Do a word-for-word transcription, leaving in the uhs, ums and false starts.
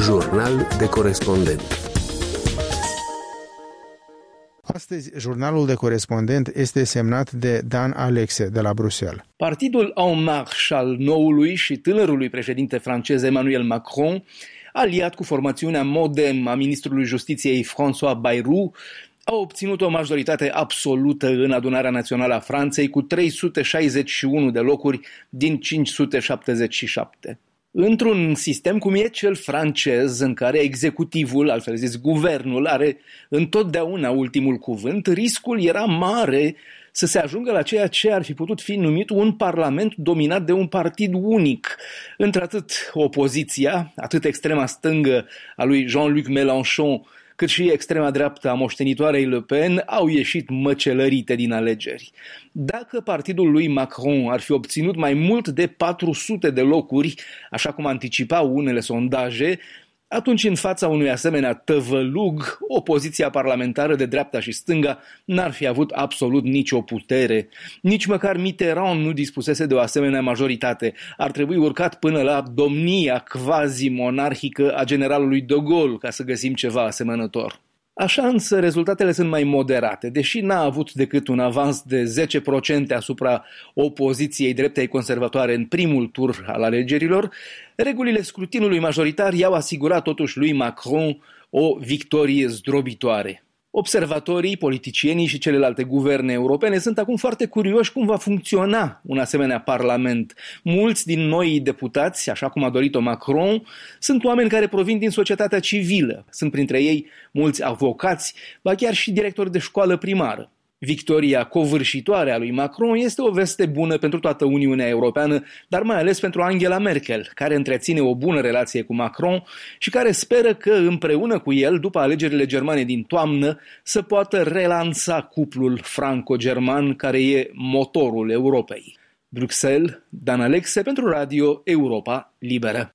Jurnal de corespondent. Astăzi, jurnalul de corespondent este semnat de Dan Alexe de la Bruxelles. Partidul En Marche al noului și tânărului președinte francez Emmanuel Macron, aliat cu formațiunea Modem a ministrului Justiției François Bayrou, a obținut o majoritate absolută în Adunarea Națională a Franței cu trei sute șaizeci și unu de locuri din cinci sute șaptezeci și șapte. Într-un sistem cum e cel francez, în care executivul, altfel zis guvernul, are întotdeauna ultimul cuvânt, riscul era mare să se ajungă la ceea ce ar fi putut fi numit un parlament dominat de un partid unic. Într-atât opoziția, atât extrema stângă a lui Jean-Luc Mélenchon, cât și extrema dreaptă a moștenitoarei Le Pen au ieșit măcelărite din alegeri. Dacă partidul lui Macron ar fi obținut mai mult de patru sute de locuri, așa cum anticipau unele sondaje, atunci în fața unui asemenea tăvălug, opoziția parlamentară de dreapta și stânga n-ar fi avut absolut nicio putere. Nici măcar Mitterrand nu dispusese de o asemenea majoritate. Ar trebui urcat până la domnia quasi-monarhică a generalului de Gaulle ca să găsim ceva asemănător. Așa însă rezultatele sunt mai moderate. Deși n-a avut decât un avans de zece la sută asupra opoziției dreptei conservatoare în primul tur al alegerilor, regulile scrutinului majoritar i-au asigurat totuși lui Macron o victorie zdrobitoare. Observatorii, politicienii și celelalte guverne europene sunt acum foarte curioși cum va funcționa un asemenea parlament. Mulți din noii deputați, așa cum a dorit-o Macron, sunt oameni care provin din societatea civilă. Sunt printre ei mulți avocați, ba chiar și directori de școală primară. Victoria covârșitoare a lui Macron este o veste bună pentru toată Uniunea Europeană, dar mai ales pentru Angela Merkel, care întreține o bună relație cu Macron și care speră că împreună cu el, după alegerile germane din toamnă, să poată relansa cuplul franco-german care e motorul Europei. Bruxelles, Dan Alexe pentru Radio Europa Liberă.